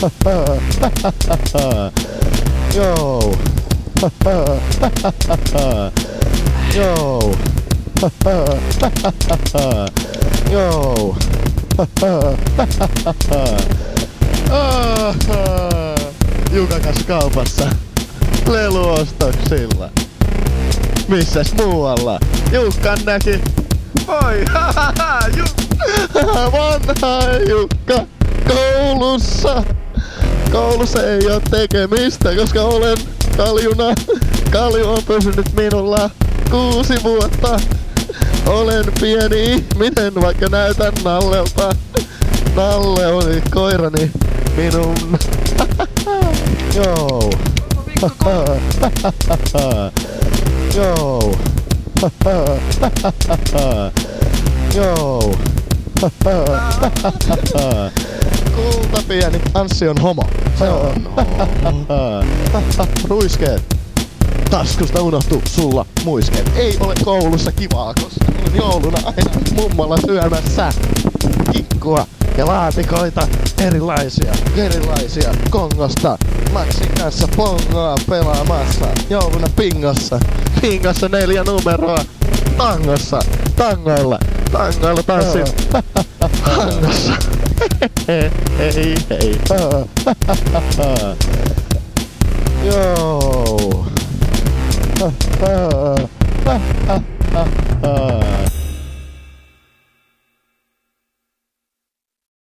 Joo. Joo. Joo. Jukan kanssa kaupassa. Leluostoksilla. Missäs muualla? Jukkan näki. Oi, vanha Jukka koulussa. Koulussa ei oo tekemistä, koska olen kaljuna. Kalju on pysynyt minulla 6 vuotta. Olen pieni ihminen, vaikka näytän Nallelta. Nalle oli koirani minun. Joo. Joo. Joo. Kulta pieni, Anssi on homo. Se on ruiskeet. Taskusta unohtuu sulla muiskeet. Ei ole koulussa kivaa, koska olen jouluna aina mummalla syömässä kikkua ja laatikoita erilaisia Kongosta. Maxin kanssa pongoa pelaamassa jouluna pingossa. Pingossa 4 numeroa tangossa. Tangoilla tanssin hangossa. Hei. Joo.